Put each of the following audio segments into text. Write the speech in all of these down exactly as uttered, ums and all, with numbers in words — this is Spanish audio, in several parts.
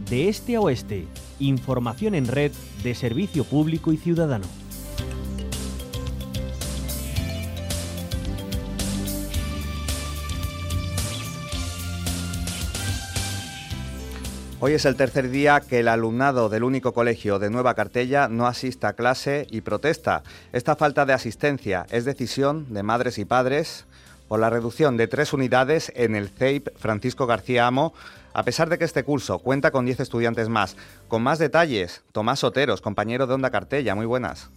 de este a oeste. Información en red de servicio público y ciudadano. Hoy es el tercer día que el alumnado del único colegio de Nueva Cartella no asiste a clase y protesta. Esta falta de asistencia es decisión de madres y padres por la reducción de tres unidades en el C E I P Francisco García Amo, a pesar de que este curso cuenta con diez estudiantes más. Con más detalles, Tomás Oteros, compañero de Onda Cartella. Muy buenas.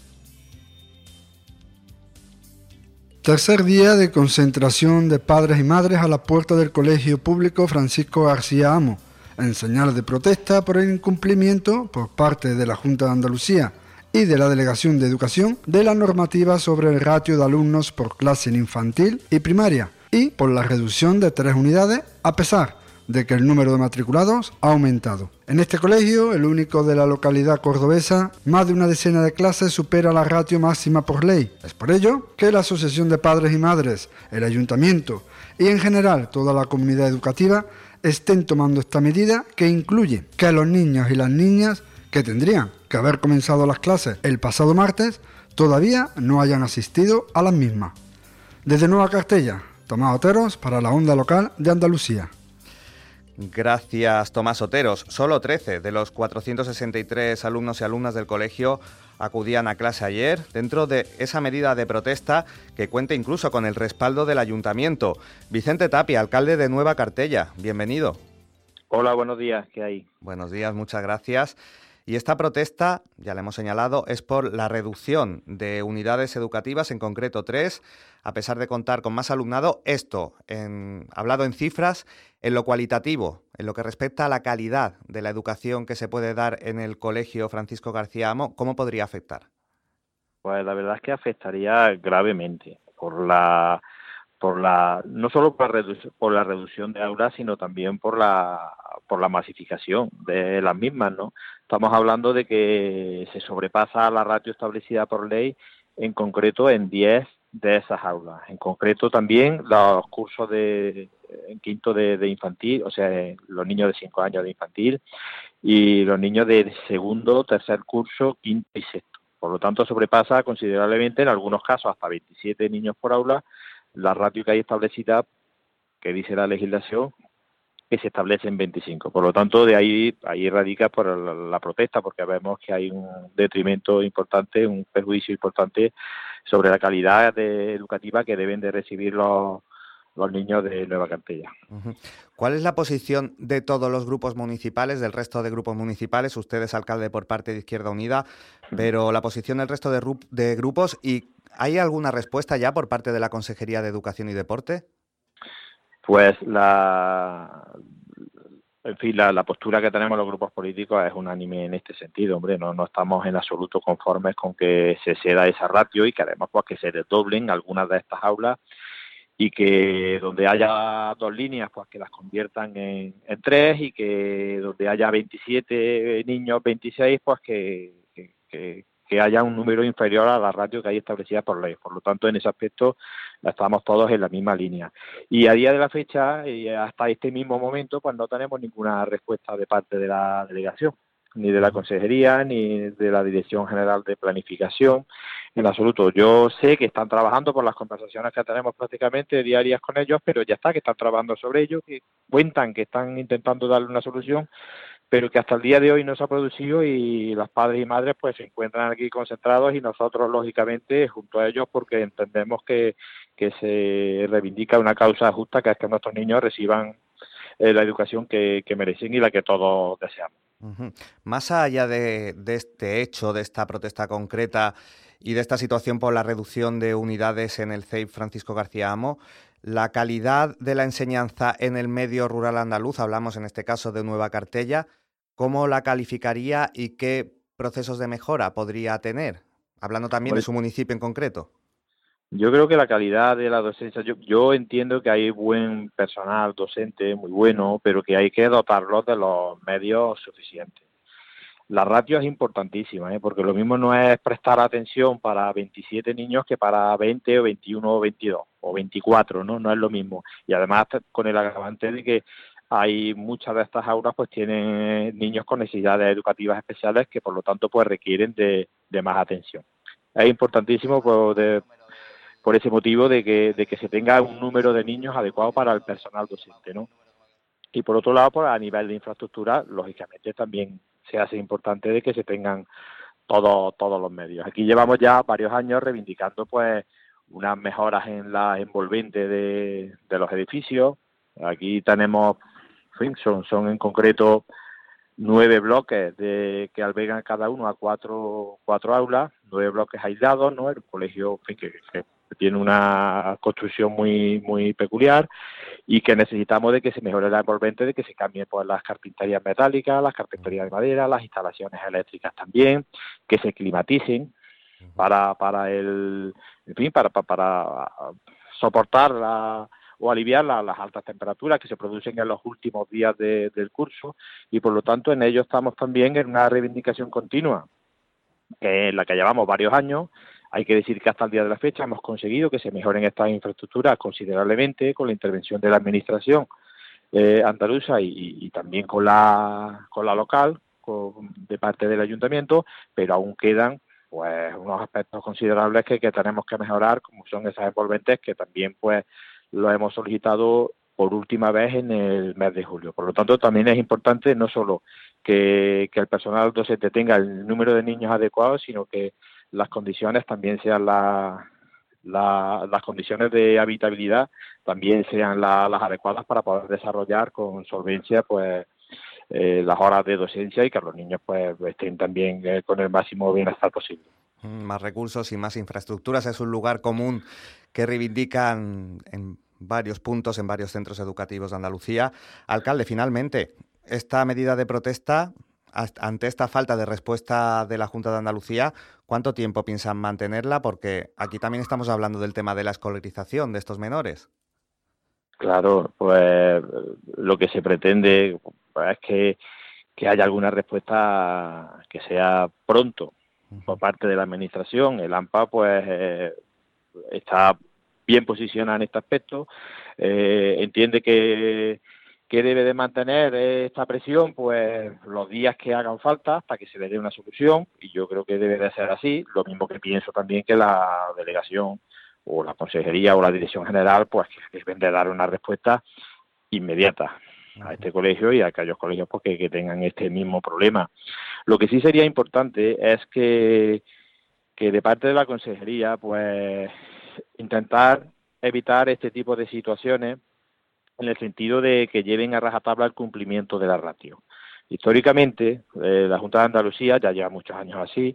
Tercer día de concentración de padres y madres a la puerta del Colegio Público Francisco García Amo, en señal de protesta por el incumplimiento por parte de la Junta de Andalucía y de la Delegación de Educación de la normativa sobre el ratio de alumnos por clase en infantil y primaria, y por la reducción de tres unidades, a pesar de que el número de matriculados ha aumentado. En este colegio, el único de la localidad cordobesa, más de una decena de clases supera la ratio máxima por ley. Es por ello que la Asociación de Padres y Madres, el Ayuntamiento y en general toda la comunidad educativa estén tomando esta medida, que incluye que los niños y las niñas que tendrían que haber comenzado las clases el pasado martes todavía no hayan asistido a las mismas. Desde Nueva Cartella, Tomás Oteros para la Onda Local de Andalucía. Gracias, Tomás Oteros. Solo trece de los cuatrocientos sesenta y tres alumnos y alumnas del colegio acudían a clase ayer, dentro de esa medida de protesta que cuenta incluso con el respaldo del Ayuntamiento. Vicente Tapia, alcalde de Nueva Cartella, bienvenido. Hola, buenos días, ¿qué hay? Buenos días, muchas gracias. Y esta protesta, ya le hemos señalado, es por la reducción de unidades educativas, en concreto tres, a pesar de contar con más alumnado. Esto, en, hablado en cifras, en lo cualitativo, en lo que respecta a la calidad de la educación que se puede dar en el Colegio Francisco García Amo, ¿cómo podría afectar? Pues la verdad es que afectaría gravemente por la, por la, no solo por la, redu- por la reducción de aulas, sino también por la, por la masificación de las mismas, ¿no? Estamos hablando de que se sobrepasa la ratio establecida por ley, en concreto en diez de esas aulas. En concreto también los cursos de en quinto de, de infantil, o sea, los niños de cinco años de infantil y los niños de segundo, tercer curso, quinto y sexto. Por lo tanto, sobrepasa considerablemente, en algunos casos, hasta veintisiete niños por aula, la ratio que hay establecida, que dice la legislación, que se establece en veinticinco. Por lo tanto, de ahí ahí radica por la, la protesta, porque vemos que hay un detrimento importante, un perjuicio importante sobre la calidad de, educativa que deben de recibir los, los niños de Nueva Cartella. Uh-huh. ¿Cuál es la posición de todos los grupos municipales, del resto de grupos municipales? Usted es alcalde por parte de Izquierda Unida, pero la posición del resto de, de grupos, ¿y hay alguna respuesta ya por parte de la Consejería de Educación y Deporte? Pues la, en fin, la, la postura que tenemos los grupos políticos es unánime en este sentido, hombre, no, no estamos en absoluto conformes con que se ceda esa ratio y queremos pues que se desdoblen algunas de estas aulas y que donde haya dos líneas, pues que las conviertan en, en tres, y que donde haya veintisiete niños, veintiséis, pues que, que, que que haya un número inferior a la ratio que hay establecida por ley. Por lo tanto, en ese aspecto estamos todos en la misma línea. Y a día de la fecha, y hasta este mismo momento, pues no tenemos ninguna respuesta de parte de la delegación, ni de la consejería, ni de la Dirección General de Planificación, en absoluto. Yo sé que están trabajando por las conversaciones que tenemos prácticamente diarias con ellos, pero ya está, que están trabajando sobre ello, que cuentan que están intentando darle una solución, pero que hasta el día de hoy no se ha producido, y los padres y madres pues se encuentran aquí concentrados, y nosotros lógicamente junto a ellos, porque entendemos que, que se reivindica una causa justa, que es que nuestros niños reciban eh, la educación que, que merecen y la que todos deseamos. Uh-huh. Más allá de, de este hecho, de esta protesta concreta y de esta situación por la reducción de unidades en el C E I P Francisco García Amo, la calidad de la enseñanza en el medio rural andaluz, hablamos en este caso de Nueva Cartella, ¿cómo la calificaría y qué procesos de mejora podría tener? Hablando también pues, de su municipio en concreto. Yo creo que la calidad de la docencia, yo, yo entiendo que hay buen personal docente, muy bueno, pero que hay que dotarlos de los medios suficientes. La ratio es importantísima, ¿eh? Porque lo mismo no es prestar atención para veintisiete niños que para veinte o veintiuno o veintidós o veinticuatro, ¿no? No es lo mismo. Y además con el agravante de que hay muchas de estas aulas pues tienen niños con necesidades educativas especiales que por lo tanto pues requieren de, de más atención. Es importantísimo por, de, por ese motivo de que, de que se tenga un número de niños adecuado para el personal docente, ¿no? Y por otro lado, pues a nivel de infraestructura, lógicamente también se hace importante de que se tengan todos todos los medios. Aquí llevamos ya varios años reivindicando pues unas mejoras en la envolvente de, de los edificios. Aquí tenemos, en fin, son, son en concreto nueve bloques de que albergan cada uno a cuatro cuatro aulas, nueve bloques aislados, ¿no? El colegio, en fin, que, que tiene una construcción muy muy peculiar y que necesitamos de que se mejore la envolvente, de que se cambien pues las carpinterías metálicas, las carpinterías de madera, las instalaciones eléctricas también, que se climaticen para para el, en fin, para para, para soportar la o aliviar la, las altas temperaturas que se producen en los últimos días de, del curso, y por lo tanto en ello estamos también en una reivindicación continua, que es la que llevamos varios años. Hay que decir que hasta el día de la fecha hemos conseguido que se mejoren estas infraestructuras considerablemente con la intervención de la administración eh, andaluza y, y, y también con la con la local, con, de parte del ayuntamiento, pero aún quedan pues unos aspectos considerables que, que tenemos que mejorar, como son esas envolventes que también pues lo hemos solicitado por última vez en el mes de julio. Por lo tanto, también es importante no solo que, que el personal docente tenga el número de niños adecuado, sino que las condiciones también sean la, la, las condiciones de habitabilidad también sean la, las adecuadas para poder desarrollar con solvencia pues eh, las horas de docencia y que los niños pues estén también eh, con el máximo bienestar posible. Más recursos y más infraestructuras es un lugar común que reivindican en varios puntos, en varios centros educativos de Andalucía. Alcalde, finalmente, esta medida de protesta, ante esta falta de respuesta de la Junta de Andalucía, ¿cuánto tiempo piensan mantenerla? Porque aquí también estamos hablando del tema de la escolarización de estos menores. Claro, pues lo que se pretende pues, es que, que haya alguna respuesta que sea pronto por parte de la administración. El AMPA pues eh, está bien posicionada en este aspecto, eh, entiende que, que debe de mantener esta presión pues los días que hagan falta hasta que se le dé una solución, y yo creo que debe de ser así. Lo mismo que pienso también que la delegación o la consejería o la dirección general pues que deben de dar una respuesta inmediata a este colegio y a aquellos colegios pues, que, que tengan este mismo problema. Lo que sí sería importante es que, que de parte de la consejería pues intentar evitar este tipo de situaciones en el sentido de que lleven a rajatabla el cumplimiento de la ratio. Históricamente, eh, la Junta de Andalucía, ya lleva muchos años así,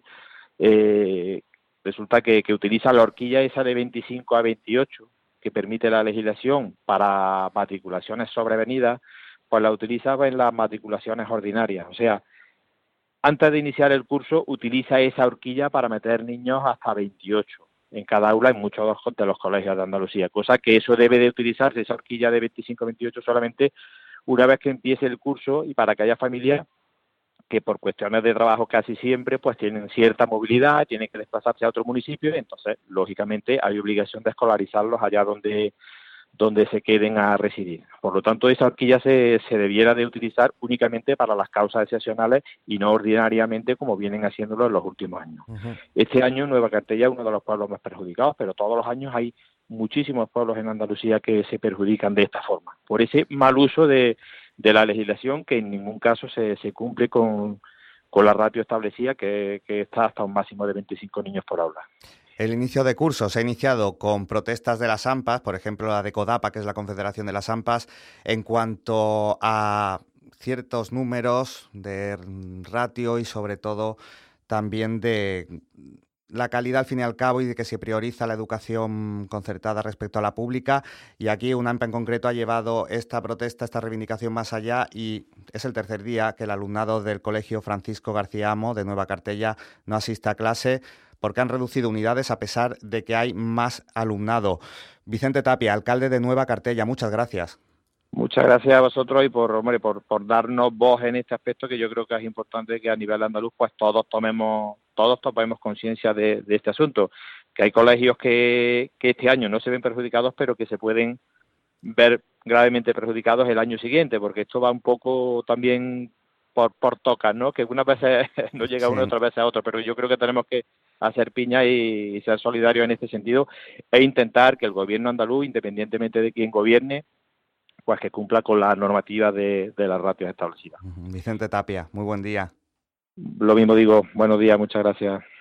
eh, resulta que, que utiliza la horquilla esa de veinticinco a veintiocho, que permite la legislación para matriculaciones sobrevenidas, pues la utilizaba en las matriculaciones ordinarias. O sea, antes de iniciar el curso, utiliza esa horquilla para meter niños hasta veintiocho en cada aula en muchos de los colegios de Andalucía, cosa que eso debe de utilizarse, esa horquilla de veinticinco a veintiocho, solamente una vez que empiece el curso y para que haya familias que por cuestiones de trabajo casi siempre pues tienen cierta movilidad, tienen que desplazarse a otro municipio, y entonces lógicamente hay obligación de escolarizarlos allá donde donde se queden a residir. Por lo tanto, esa horquilla se, se debiera de utilizar únicamente para las causas excepcionales y no ordinariamente como vienen haciéndolo en los últimos años. Uh-huh. Este año Nueva Cartella es uno de los pueblos más perjudicados, pero todos los años hay muchísimos pueblos en Andalucía que se perjudican de esta forma, por ese mal uso de, de la legislación que en ningún caso se, se cumple con, con la ratio establecida, que, que está hasta un máximo de veinticinco niños por aula. El inicio de curso se ha iniciado con protestas de las AMPAs, por ejemplo la de CODAPA, que es la Confederación de las AMPAs, en cuanto a ciertos números de ratio y sobre todo también de la calidad al fin y al cabo y de que se prioriza la educación concertada respecto a la pública. Y aquí una AMPA en concreto ha llevado esta protesta, esta reivindicación más allá, y es el tercer día que el alumnado del Colegio Francisco García Amo de Nueva Cartella no asiste a clase, porque han reducido unidades a pesar de que hay más alumnado. Vicente Tapia, alcalde de Nueva Cartella, muchas gracias. Muchas gracias a vosotros y por, hombre, por, por darnos voz en este aspecto, que yo creo que es importante que a nivel andaluz pues todos tomemos, todos tomemos conciencia de, de este asunto, que hay colegios que, que este año no se ven perjudicados, pero que se pueden ver gravemente perjudicados el año siguiente, porque esto va un poco también por, por tocas, ¿no? Que unas veces no llega Sí. uno y otras veces a otro, pero yo creo que tenemos que hacer piña y, y ser solidarios en este sentido e intentar que el gobierno andaluz, independientemente de quién gobierne, pues que cumpla con las normativas de, de las ratios establecidas. Vicente Tapia, muy buen día. Lo mismo digo, buenos días, muchas gracias.